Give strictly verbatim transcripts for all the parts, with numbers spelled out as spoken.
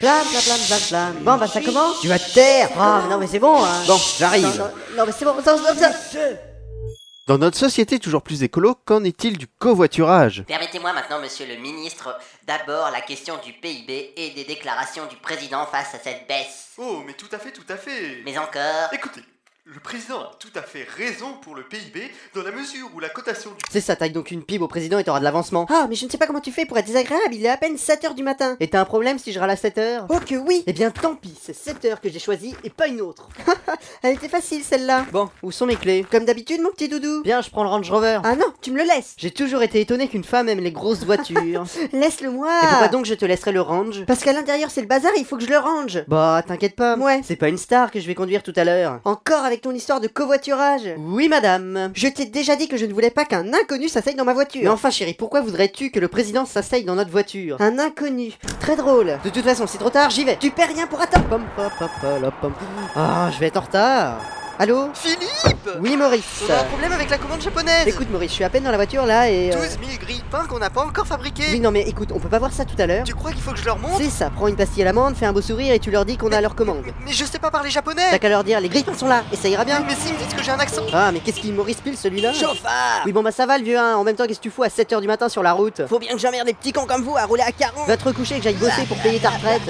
Plan, plan, plan, plan, plan. Bon, bah ça commence. Tu vas te taire. Ah, non mais c'est bon, hein. Bon, j'arrive. Non, non, non, mais c'est bon, ça, ça, ça. Dans notre société toujours plus écolo, qu'en est-il du covoiturage? Permettez-moi maintenant, monsieur le ministre, d'abord la question du P I B et des déclarations du président face à cette baisse. Oh, mais tout à fait, tout à fait. Mais encore... Écoutez, le président a tout à fait raison pour le P I B dans la mesure où la cotation du... C'est ça, taille donc une pipe au président et t'auras de l'avancement. Ah, mais je ne sais pas comment tu fais pour être désagréable, il est à peine sept heures du matin. Et t'as un problème si je râle à sept heures? Oh que oui. Eh bien tant pis, c'est sept heures que j'ai choisi et pas une autre. Elle était facile celle-là. Bon, où sont mes clés? Comme d'habitude mon petit doudou. Bien, je prends le Range Rover. Ah non, tu me le laisses. J'ai toujours été étonné qu'une femme aime les grosses voitures. Laisse-le moi. Et pourquoi donc je te laisserai le Range? Parce qu'à l'intérieur c'est le bazar et il faut que je le range. Bah t'inquiète pas. Ouais. C'est pas une star que je vais conduire tout à l'heure. Encore avec ton histoire de covoiturage? Oui madame. Je t'ai déjà dit que je ne voulais pas qu'un inconnu s'asseye dans ma voiture. Mais enfin chérie, pourquoi voudrais-tu que le président s'asseye dans notre voiture? Un inconnu. Très drôle. De toute façon, c'est trop tard, j'y vais. Tu perds rien pour attendre. Pom, pom, pom, pom, pom. Ah, je vais être en retard. Allô? Philippe! Oui Maurice. On a un problème avec la commande japonaise. Écoute Maurice, je suis à peine dans la voiture là et... euh, douze mille grille-pains qu'on n'a pas encore fabriqués. Oui non mais écoute, on peut pas voir ça tout à l'heure? Tu crois qu'il faut que je leur montre? C'est ça, prends une pastille à l'amande, fais un beau sourire et tu leur dis qu'on a leur commande. Mais, mais je sais pas parler japonais. T'as qu'à leur dire, les grilles sont là, et ça ira bien. Oui, mais s'ils me disent que j'ai un accent. Ah mais qu'est-ce qu'il Maurice pile celui-là? Chauffard! Oui bon bah ça va le vieux hein, en même temps qu'est-ce que tu fous à sept heures du matin sur la route? Faut bien que j'emmerde des petits cons comme vous à rouler à quarante. Va te recoucher que j'aille bosser pour payer ta retraite.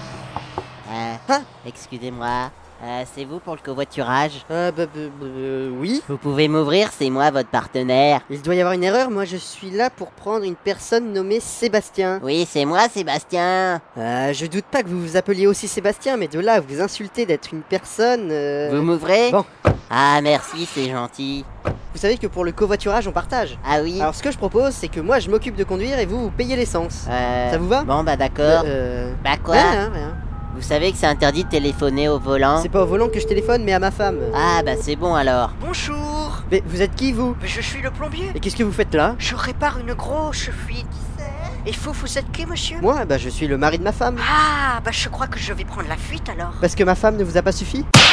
Euh, Hein? excusez-moi, euh, c'est vous pour le covoiturage? Euh bah, bah, bah, oui. Vous pouvez m'ouvrir, c'est moi votre partenaire. Il doit y avoir une erreur, moi je suis là pour prendre une personne nommée Sébastien. Oui, c'est moi Sébastien. Euh, je doute pas que vous vous appeliez aussi Sébastien, mais de là à vous insulter d'être une personne... euh, Vous m'ouvrez? Bon. Ah merci, c'est gentil. Vous savez que pour le covoiturage on partage. Ah oui. Alors ce que je propose c'est que moi je m'occupe de conduire et vous vous payez l'essence. Euh... Ça vous va? Bon bah d'accord. Euh... Bah quoi? Rien, rien. Vous savez que c'est interdit de téléphoner au volant? C'est pas au volant que je téléphone mais à ma femme. Ah bah c'est bon alors. Bonjour. Mais vous êtes qui vous? Je suis le plombier. Et qu'est-ce que vous faites là? Je répare une grosse fuite. Et vous, vous êtes qui, monsieur? Moi, bah je suis le mari de ma femme. Ah, bah je crois que je vais prendre la fuite alors. Parce que ma femme ne vous a pas suffi?